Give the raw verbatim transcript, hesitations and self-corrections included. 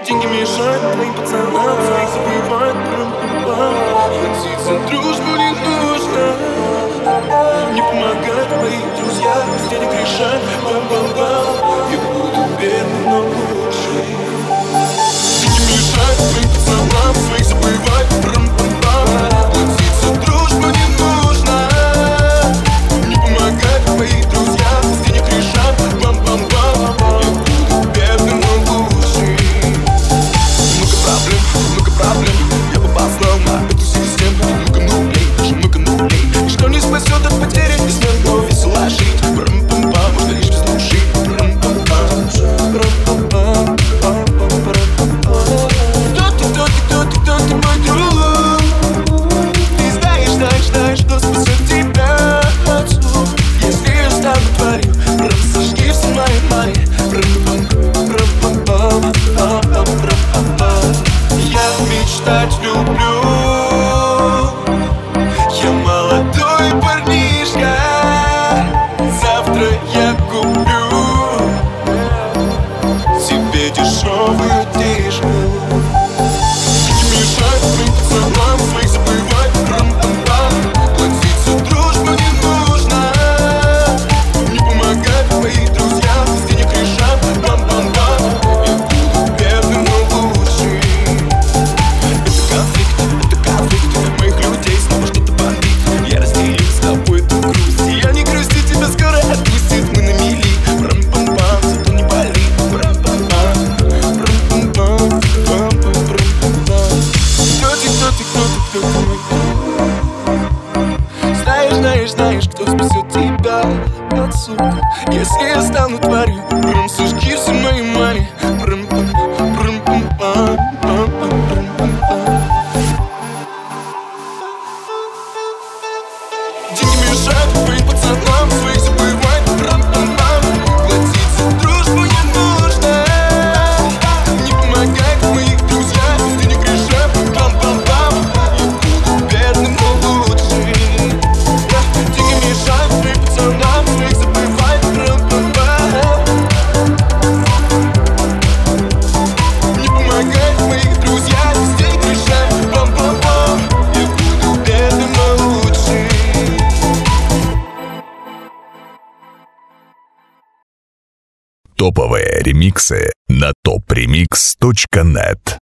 Деньги мешают твоим пацанам, своих забывают. Платить за дружбу не нужно. Не помогают мои друзья, без денег решают. Бам-бам-бам, я буду бедным, но лучше. Деньги мешают твоим пацанам, своих забывают. Платить за дружбу не нужно. Не помогают мои друзья, без денег решают. Бам-бам-бам, я буду бедным, но лучше. Много проблем, много проблем. Я попал снова на эту систему. Много нулей, даже много нулей. Что не спасет от потери, без него весело жить. Брам-пам-пам, можно лишь без души. Брам-пам-пам, брам-пам-пам, пам-пам-пам-пам. Кто ты, кто ты, кто ты, кто ты, мой друг? Ты знаешь, знаешь, знаешь, что спасет тебя отцу. Если я стану тварью, брам, сожги все мои мои. Брам-пам, брам-пам-пам, пам-пам-пам-пам. Я мечтать люблю. Я молодой парнишка. Завтра я куплю тебе дешевую тишку. Не мешай твоим пацанам, своих забывать. Брам-пам-пам. Платить за дружбу не нужно. Не помогают мои друзья, без денег решат. Бам-бам-бам, я буду бедным, но лучше. Это конфликт, это конфликт моих людей, снова что-то бомбит. Я разделил с тобой эту грусть. Я не грустю, тебя скоро отпустит, мы на мели. Брам-пам-пам, зато не болит. Брам-пам-пам, брам-пам-пам, пам-пам-брам-пам-пам. Кто ты, кто ты, кто ты, кто ты, мой друг? Знаешь, знаешь, знаешь, кто спасет тебя от сука. Если я стану тварью, брам, сожги все мои мани. Брам-пам, брам-пам-пам, пам-пам-брам-пам-пам. Деньги мешают твоим пацанам, своих забывать. Брам-пам-пам. Платить за дружбу не нужно. Не помогают мои друзья, без денег решают. Бам-бам-бам, я буду бедным, но лучше. Деньги мешают твоим пацанам, своих забывать. Брам-пам-пам. Не помогают мои друзья, без денег решают. Бам-бам-бам, я буду бедным, но лучше. Топовые ремиксы на топ ремикс точка нет.